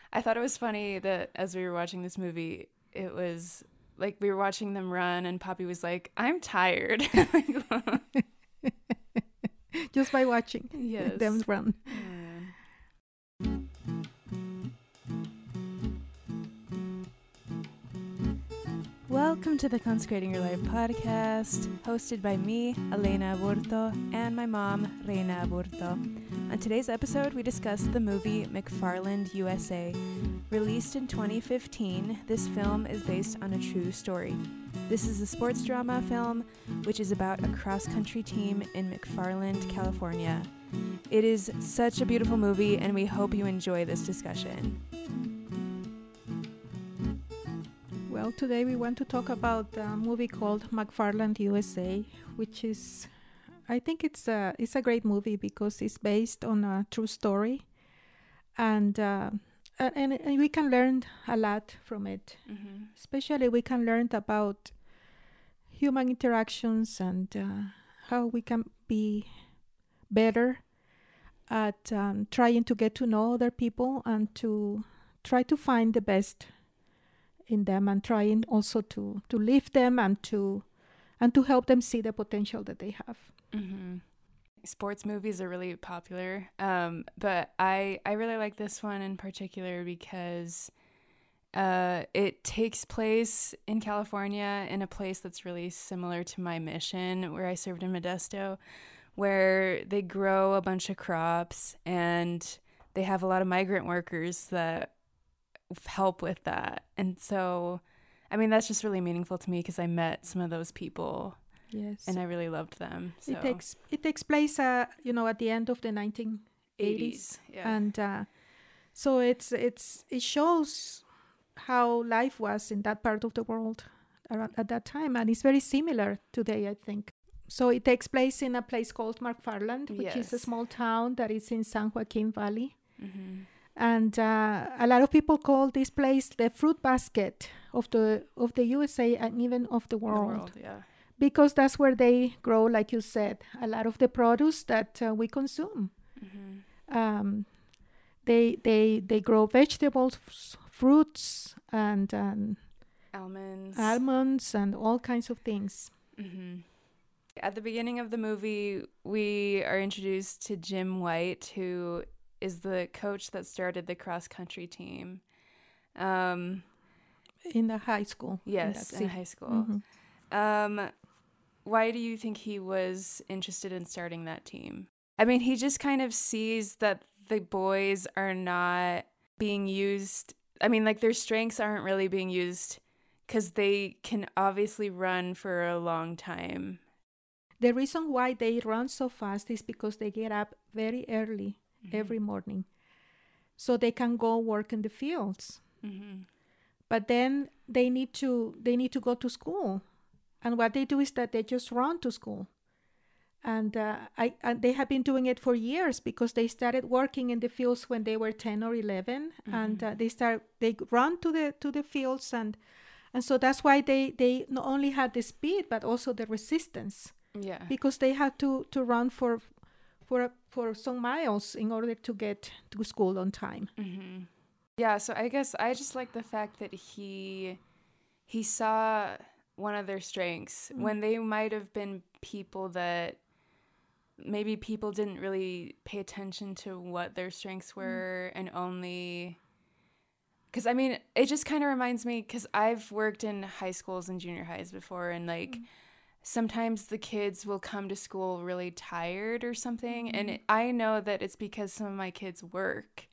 I thought it was funny that as we were watching this movie, it was like we were watching them run, and Poppy was like, "I'm tired." Just by watching them Yes. run. Oh, man. Welcome to the Consecrating Your Life podcast, hosted by me, Elena Aburto, and my mom, Reina Aburto. On today's episode, we discuss the movie McFarland, USA. Released in 2015, this film is based on a true story. This is a sports drama film, which is about a cross-country team in McFarland, California. It is such a beautiful movie, and we hope you enjoy this discussion. Well, today we want to talk about a movie called McFarland, USA, which is, I think it's a great movie because it's based on a true story, and we can learn a lot from it. Mm-hmm. Especially, we can learn about human interactions and how we can be better at trying to get to know other people and to try to find the best in them, and trying also to lift them and to help them see the potential that they have. Mm-hmm. Sports movies are really popular, but I really like this one in particular because it takes place in California, in a place that's really similar to my mission where I served in Modesto, where they grow a bunch of crops and they have a lot of migrant workers that help with that. And so, I mean, that's just really meaningful to me because I met some of those people. Yes, and I really loved them. So. It takes place, at the end of the 1980s, yeah. and so it shows how life was in that part of the world at that time, and it's very similar today, I think. So it takes place in a place called McFarland, which is a small town that is in San Joaquin Valley. Mm-hmm. And a lot of people call this place the fruit basket of the USA and even of the world. Yeah. Because that's where they grow, like you said, a lot of the produce that we consume. Mm-hmm. They grow vegetables, fruits, and almonds, and all kinds of things. Mm-hmm. At the beginning of the movie, we are introduced to Jim White, who is the coach that started the cross-country team. In the high school. Yes, in high school. Mm-hmm. Why do you think he was interested in starting that team? I mean, he just kind of sees that the boys are not being used. I mean, like, their strengths aren't really being used because they can obviously run for a long time. The reason why they run so fast is because they get up very early every morning, so they can go work in the fields. Mm-hmm. But then they need to go to school, and what they do is that they just run to school, and they have been doing it for years because they started working in the fields when they were 10 or 11, and they run to the fields, and so that's why they not only had the speed but also the resistance. Yeah, because they had to run for some miles in order to get to school on time. Mm-hmm. Yeah, so I guess I just like the fact that he saw one of their strengths when they might have been people that maybe people didn't really pay attention to what their strengths were, and only because, I mean, it just kind of reminds me, because I've worked in high schools and junior highs before, and like sometimes the kids will come to school really tired or something, and I know that it's because some of my kids work.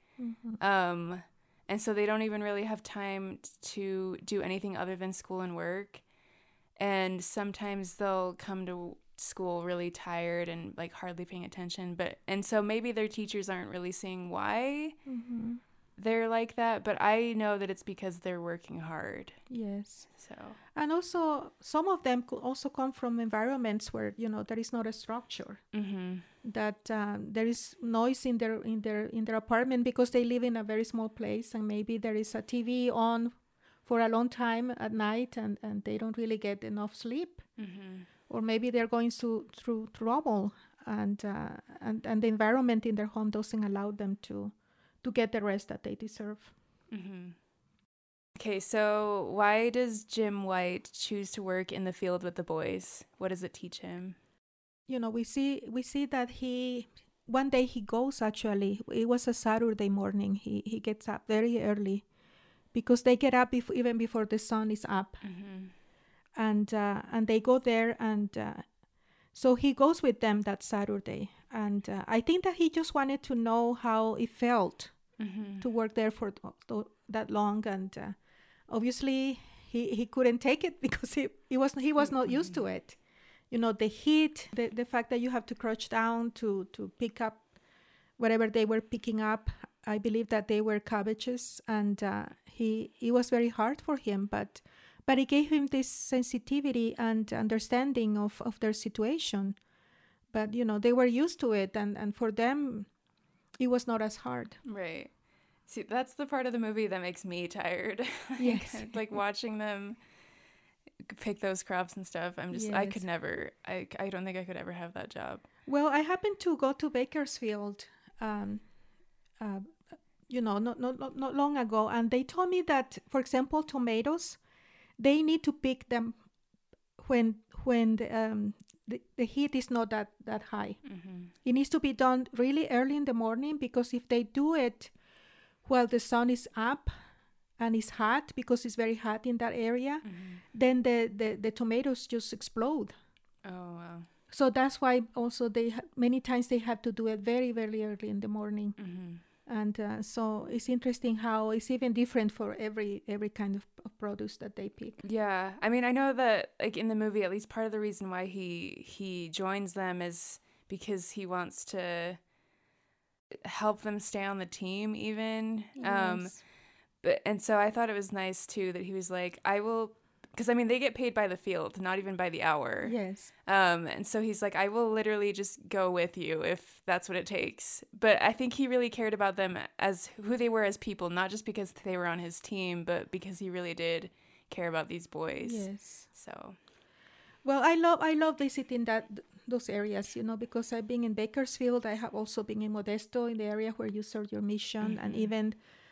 And so they don't even really have time to do anything other than school and work. And sometimes they'll come to school really tired and like hardly paying attention. And so maybe their teachers aren't really seeing why they're like that, but I know that it's because they're working hard. Yes. So. And also some of them could also come from environments where there is not a structure. That there is noise in their apartment because they live in a very small place, and maybe there is a TV on for a long time at night, and they don't really get enough sleep. Or maybe they're going through trouble, and the environment in their home doesn't allow them to get the rest that they deserve. Okay, so why does Jim White choose to work in the field with the boys? What does it teach him? You know, we see that he one day he goes, actually. It was a Saturday morning. He gets up very early because they get up even before the sun is up. And they go there, and so he goes with them that Saturday. And I think that he just wanted to know how it felt to work there for that long. And obviously he couldn't take it because he was not used to it. You know, the heat, the fact that you have to crouch down to pick up whatever they were picking up. I believe that they were cabbages, and it was very hard for him, but it gave him this sensitivity and understanding of their situation. But, you know, they were used to it, and for them, it was not as hard. Right. See, that's the part of the movie that makes me tired. Yes. Like watching them pick those crops and stuff. I Yes. could never, I don't think I could ever have that job. Well, I happened to go to Bakersfield, you know, not long ago, and they told me that, for example, tomatoes, they need to pick them when the heat is not that high. It needs to be done really early in the morning, because if they do it while the sun is up and it's hot, because it's very hot in that area, then the tomatoes just explode. Oh, wow. So that's why also many times they have to do it very, very early in the morning. And so it's interesting how it's even different for every kind of produce that they pick. Yeah. I mean, I know that, like, in the movie, at least part of the reason why he joins them is because he wants to help them stay on the team even. Yes. And so I thought it was nice too that he was like, I will, because I mean, they get paid by the field, not even by the hour. Yes. And so he's like, I will literally just go with you if that's what it takes. But I think he really cared about them as who they were as people, not just because they were on his team, but because he really did care about these boys. Yes. So. Well, I love visiting those areas, you know, because I've been in Bakersfield. I have also been in Modesto, in the area where you serve your mission, and even,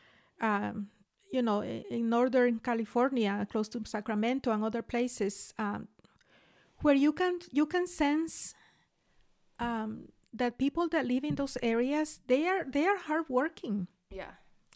you know, in Northern California, close to Sacramento and other places, where you can sense that people that live in those areas, they are hardworking. Yeah.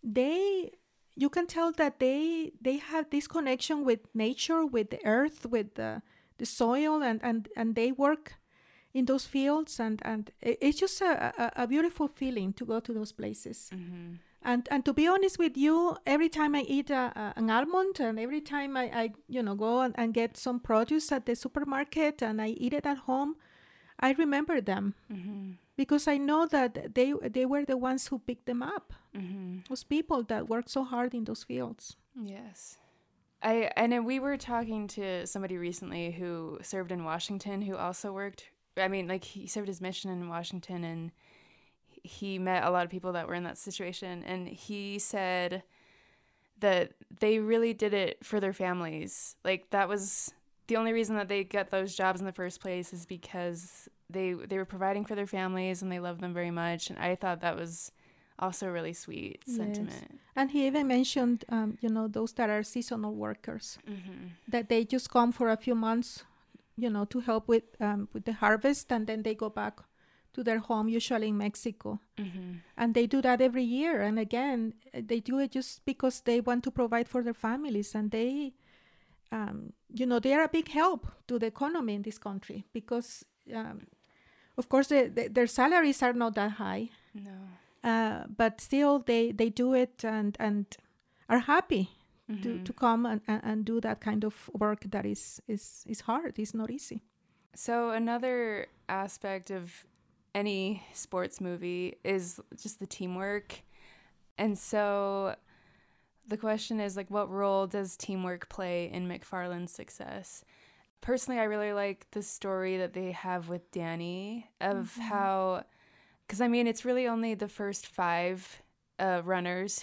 You can tell that they have this connection with nature, with the earth, with the soil, and they work in those fields, and it's just a beautiful feeling to go to those places. And to be honest with you, every time I eat an almond, and every time I you know, go and get some produce at the supermarket and I eat it at home, I remember them, because I know that they were the ones who picked them up. Those people that work so hard in those fields. Yes. And then we were talking to somebody recently who served in Washington, who also worked, I mean, like, he served his mission in Washington, and he met a lot of people that were in that situation, and he said that they really did it for their families. Like, that was the only reason that they got those jobs in the first place, is because they were providing for their families and they loved them very much. And I thought that was also a really sweet sentiment. Yes. And he even mentioned, you know, those that are seasonal workers, that they just come for a few months, you know, to help with the harvest, and then they go back to their home, usually in Mexico. And they do that every year. And again, they do it just because they want to provide for their families. And they, you know, they are a big help to the economy in this country, because, of course, their salaries are not that high. No. But still, they do it and are happy to come and do that kind of work that is hard. It's not easy. So another aspect of any sports movie is just the teamwork. And so the question is, like, what role does teamwork play in McFarland's success? Personally, I really like the story that they have with Danny of how, because I mean, it's really only the first 5 runners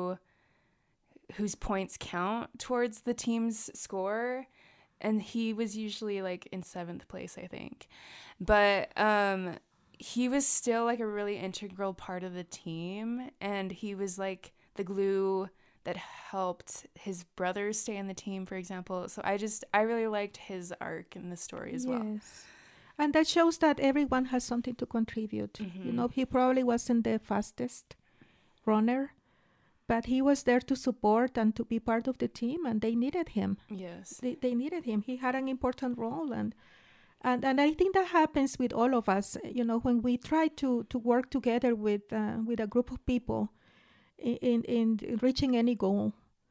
whose points count towards the team's score. And he was usually like in 7th place, I think. But he was still like a really integral part of the team. And he was like the glue that helped his brothers stay in the team, for example. So I really liked his arc in the story as well. Yes. And that shows that everyone has something to contribute. You know, he probably wasn't the fastest runner, but he was there to support and to be part of the team, and they needed him. Yes. They needed him. He had an important role, and I think that happens with all of us. You know, when we try to work together with a group of people in reaching any goal,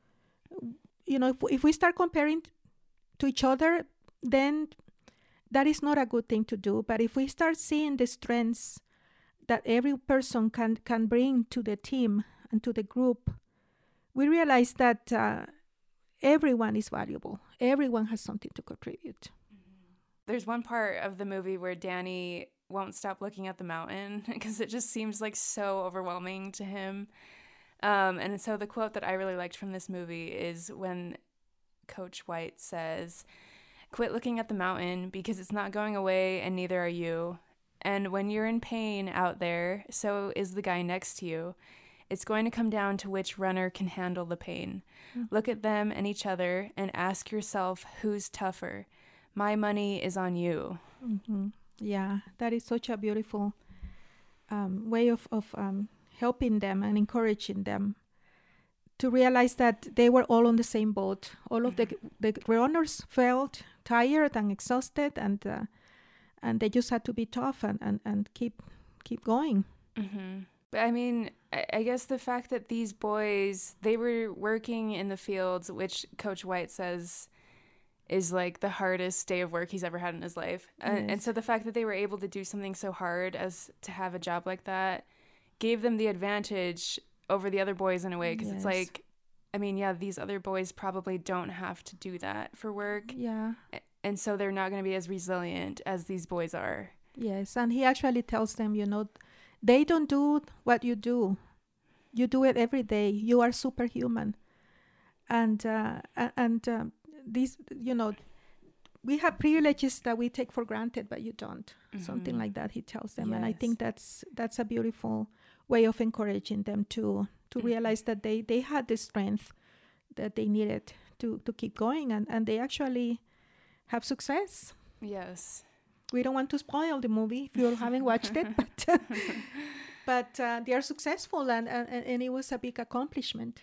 you know, if we start comparing to each other, then that is not a good thing to do. But if we start seeing the strengths that every person can bring to the team and to the group, we realize that everyone is valuable. Everyone has something to contribute. There's one part of the movie where Danny won't stop looking at the mountain because it just seems like so overwhelming to him. And so the quote that I really liked from this movie is when Coach White says, "Quit looking at the mountain because it's not going away and neither are you. And when you're in pain out there, so is the guy next to you. It's going to come down to which runner can handle the pain. Look at them and each other and ask yourself who's tougher. My money is on you." Yeah, that is such a beautiful way of helping them and encouraging them to realize that they were all on the same boat. All of the runners felt tired and exhausted, and they just had to be tough and keep going. But I mean, I guess the fact that these boys, they were working in the fields, which Coach White says is like the hardest day of work he's ever had in his life. And so the fact that they were able to do something so hard as to have a job like that gave them the advantage over the other boys in a way, because it's like, I mean, yeah, these other boys probably don't have to do that for work. Yeah. And so they're not going to be as resilient as these boys are. Yes, and he actually tells them, you know, they don't do what you do. You do it every day. You are superhuman. And these, you know, we have privileges that we take for granted, but you don't. Something like that, he tells them. And I think that's a beautiful way of encouraging them to realize that they had the strength that they needed to keep going, and they actually have success. Yes. We don't want to spoil the movie if you haven't watched it, but they are successful, and it was a big accomplishment.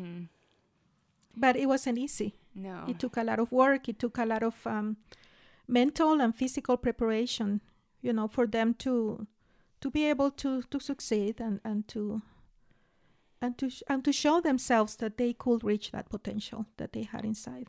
But it wasn't easy. No. It took a lot of work. It took a lot of mental and physical preparation, you know, for them to be able to succeed and to show themselves that they could reach that potential that they had inside.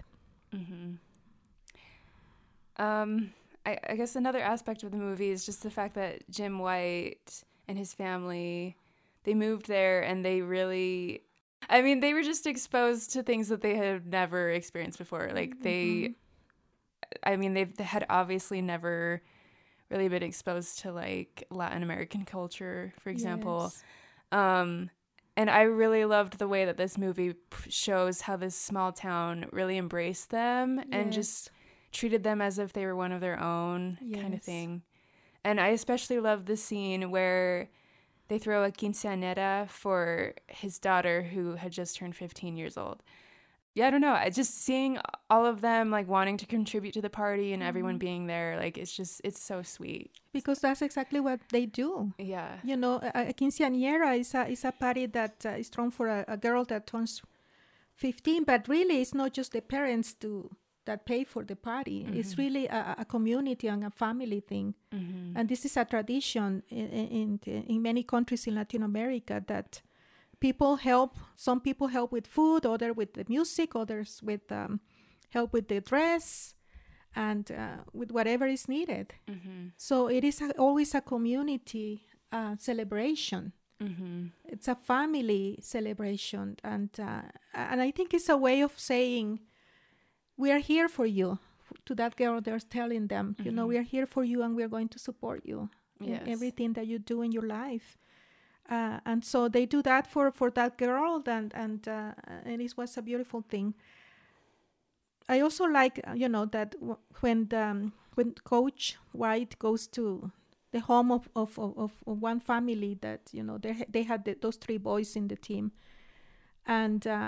I guess another aspect of the movie is just the fact that Jim White and his family, they moved there and they really, I mean, they were just exposed to things that they had never experienced before. Like they had obviously never really been exposed to like Latin American culture, for example. And I really loved the way that this movie shows how this small town really embraced them and just treated them as if they were one of their own kind of thing. And I especially love the scene where they throw a quinceañera for his daughter who had just turned 15 years old. Yeah, I don't know. Just seeing all of them like wanting to contribute to the party and everyone being there, like it's so sweet. Because that's exactly what they do. Yeah. You know, a quinceañera is a party that is thrown for a girl that turns 15, but really it's not just the parents that pay for the party. It's really a community and a family thing. And this is a tradition in many countries in Latin America that people help. Some people help with food, others with the music, others with help with the dress and with whatever is needed. So it is always a community celebration. It's a family celebration. And I think it's a way of saying, we are here for you. To that girl, they're telling them, you know, we are here for you and we're going to support you in everything that you do in your life. And so they do that for that girl, and it was a beautiful thing. I also like, you know, that when Coach White goes to the home of one family that, you know, they had those three boys in the team, and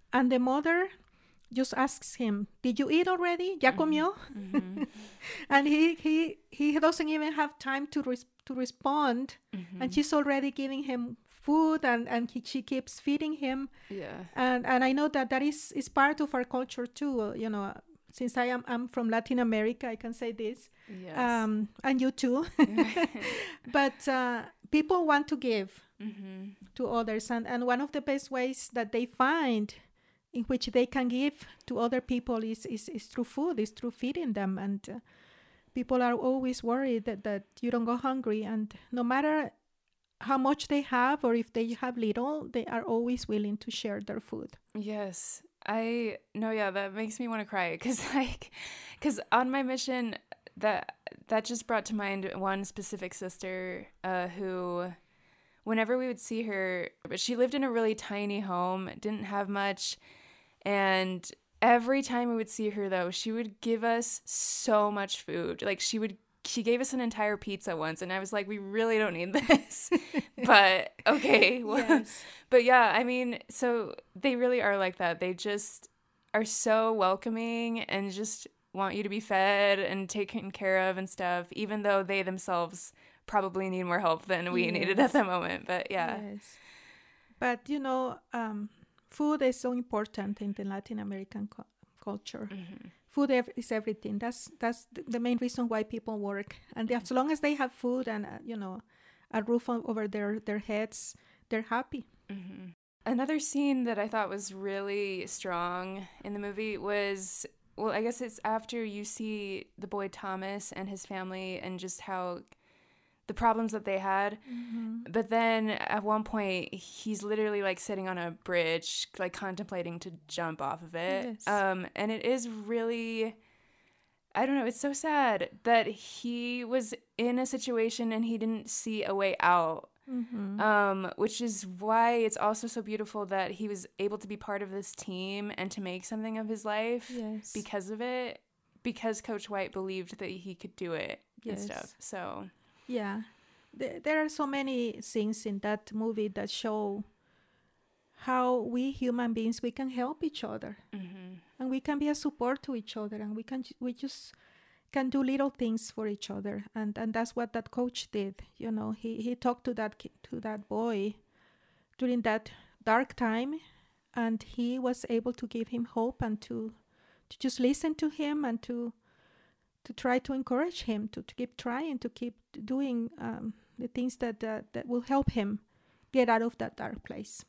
And the mother just asks him, "Did you eat already? ¿Ya comió?" And he doesn't even have time to respond, and she's already giving him food, and she keeps feeding him. Yeah. And I know that is part of our culture too. You know, since I'm from Latin America, I can say this. Yes. And you too. But people want to give to others, and one of the best ways that they find in which they can give to other people is through food, is through feeding them. And people are always worried that you don't go hungry, and no matter how much they have or if they have little, they are always willing to share their food. Yes. That makes me want to cry because on my mission, that just brought to mind one specific sister who, whenever we would see her, but she lived in a really tiny home, didn't have much, and every time we would see her, though, she would give us so much food. Like, she gave us an entire pizza once, and I was like, we really don't need this. But, okay. Well, Yes. But yeah, I mean, so they really are like that. They just are so welcoming and just want you to be fed and taken care of and stuff, even though they themselves probably need more help than we needed at the moment. But yeah. Yes. But, food is so important in the Latin American culture. Food is everything. That's the main reason why people work. And as long as they have food and, a roof over their heads, they're happy. Another scene that I thought was really strong in the movie was, well, I guess it's after you see the boy Thomas and his family and just how the problems that they had. But then at one point, he's literally like sitting on a bridge, like contemplating to jump off of it. Yes. And it is really, I don't know, it's so sad that he was in a situation and he didn't see a way out. Which is why it's also so beautiful that he was able to be part of this team and to make something of his life because of it, because Coach White believed that he could do it and stuff. So yeah, there are so many things in that movie that show how we human beings, we can help each other, and we can be a support to each other, and we just can do little things for each other, and that's what that coach did. He talked to that boy during that dark time, and he was able to give him hope and to just listen to him and to try to encourage him to keep trying, to keep doing the things that will help him get out of that dark place.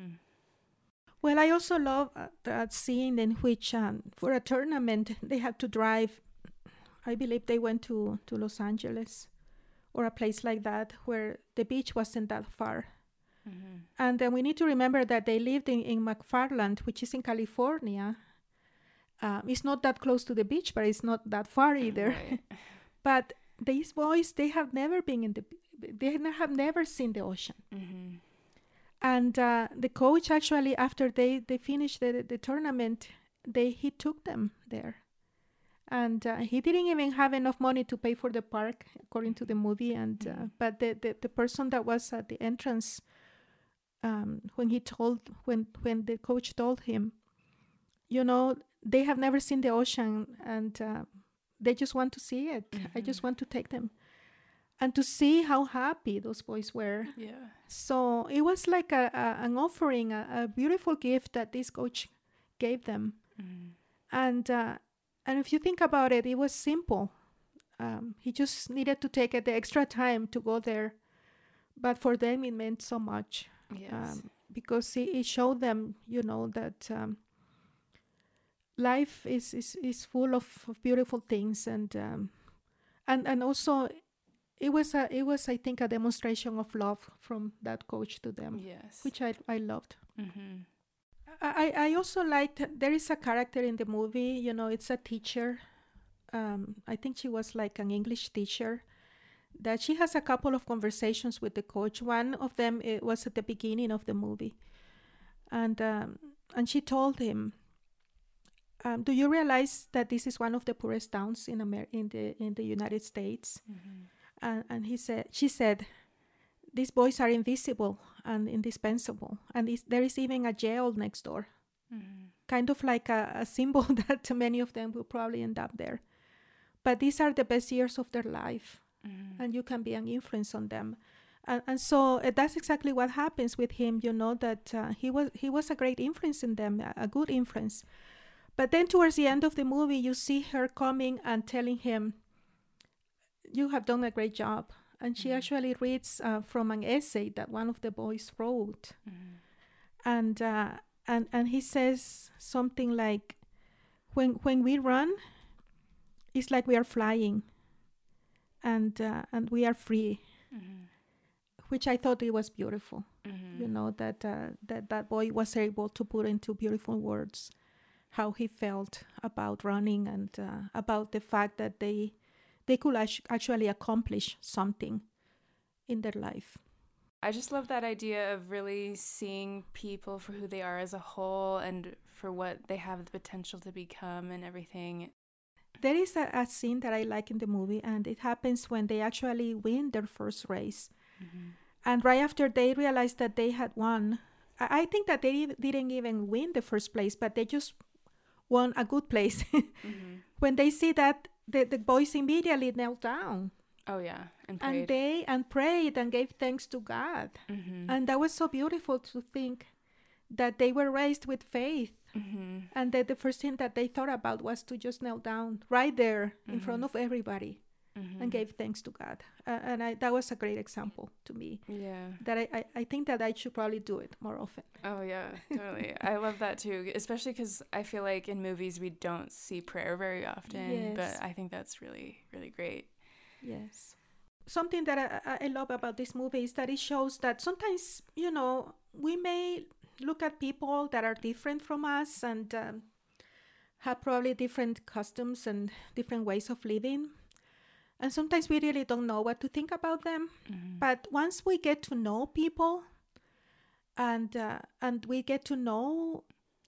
Well, I also love that scene in which for a tournament they have to drive. I believe they went to Los Angeles or a place like that where the beach wasn't that far. And then we need to remember that they lived in McFarland, which is in California. It's not that close to the beach, but it's not that far either. Right. But these boys, they have never been they have never seen the ocean. And the coach actually, after they finished the tournament, he took them there. And he didn't even have enough money to pay for the park, according to the movie. And but the person that was at the entrance, when the coach told him, they have never seen the ocean, and they just want to see it. I just want to take them, and to see how happy those boys were. Yeah. So it was like an offering, a beautiful gift that this coach gave them. And if you think about it, it was simple. He just needed to take the extra time to go there. But for them, it meant so much. Yes. Because it showed them, that life is full of beautiful things. And also, it was, I think, a demonstration of love from that coach to them. Yes. Which I loved. I also liked, there is a character in the movie, it's a teacher. I think she was like an English teacher, that she has a couple of conversations with the coach. One of them, it was at the beginning of the movie. And she told him, do you realize that this is one of the poorest towns in the United States? And she said, these boys are invisible and indispensable, and there is even a jail next door. kind of like a symbol that many of them will probably end up there. But these are the best years of their life, and you can be an influence on them. And so that's exactly what happens with him, that he was a great influence in them, a good influence. But then towards the end of the movie, you see her coming and telling him, "You have done a great job." And she actually reads from an essay that one of the boys wrote. And he says something like, when we run, it's like we are flying, and we are free, which I thought it was beautiful. That boy was able to put into beautiful words how he felt about running, and about the fact that they could actually accomplish something in their life. I just love that idea of really seeing people for who they are as a whole and for what they have the potential to become and everything. There is a scene that I like in the movie, and it happens when they actually win their first race. And right after they realize that they had won, I think that they didn't even win the first place, but they just won a good place. When they see that, the boys immediately knelt down. Oh yeah, and prayed. And prayed and gave thanks to God. And that was so beautiful to think that they were raised with faith, and that the first thing that they thought about was to just kneel down right there in front of everybody and gave thanks to God. And that was a great example to me. Yeah. That I think that I should probably do it more often. Oh yeah, totally. I love that too, especially because I feel like in movies we don't see prayer very often, but I think that's really, really great. Yes. Something that I love about this movie is that it shows that sometimes, we may look at people that are different from us and have probably different customs and different ways of living. And sometimes we really don't know what to think about them. But once we get to know people and we get to know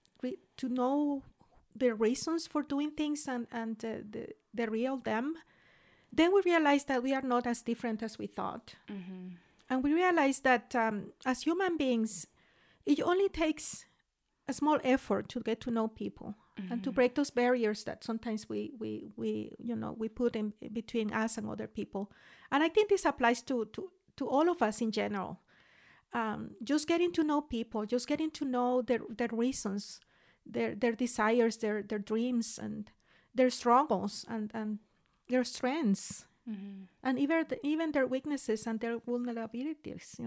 the reasons for doing things and the real them, then we realize that we are not as different as we thought. And we realize that as human beings, it only takes a small effort to get to know people and to break those barriers that sometimes we put in between us and other people. And I think this applies to all of us in general. Just getting to know people, just getting to know their reasons, their desires, their dreams, and their struggles, and their strengths, and even their weaknesses and their vulnerabilities,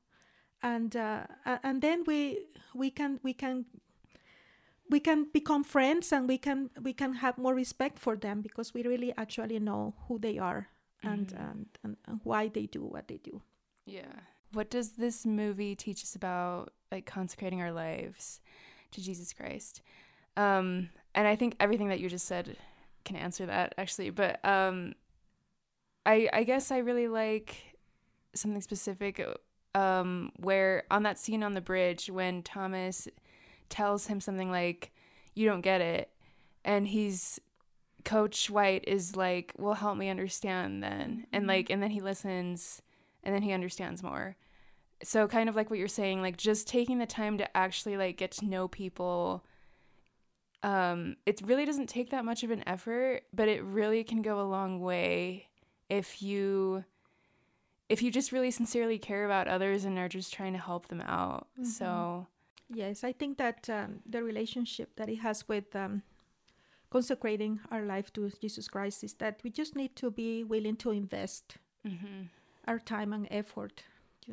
and then we can become friends, and we can have more respect for them because we really actually know who they are and why they do what they do. Yeah. What does this movie teach us about like consecrating our lives to Jesus Christ? And I think everything that you just said can answer that actually, but I guess I really like something specific where on that scene on the bridge when Thomas tells him something like, "You don't get it," and Coach White is like, "Well, help me understand then," and then he listens and then he understands more. So kind of like what you're saying, like just taking the time to actually like get to know people. It really doesn't take that much of an effort, but it really can go a long way if you just really sincerely care about others and are just trying to help them out. So yes, I think that the relationship that it has with consecrating our life to Jesus Christ is that we just need to be willing to invest our time and effort,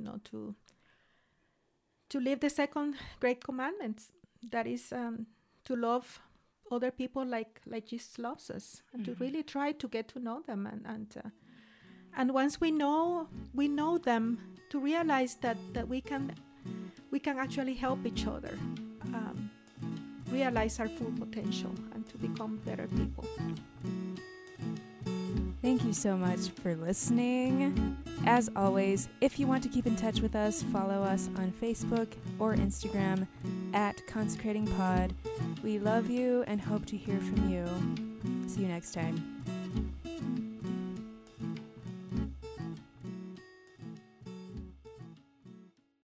to live the second great commandment, that is to love other people like Jesus loves us, and to really try to get to know them, and once we know them, to realize that we can actually help each other realize our full potential and to become better people. Thank you so much for listening. As always, if you want to keep in touch with us, follow us on Facebook or Instagram @ConsecratingPod. We love you and hope to hear from you. See you next time.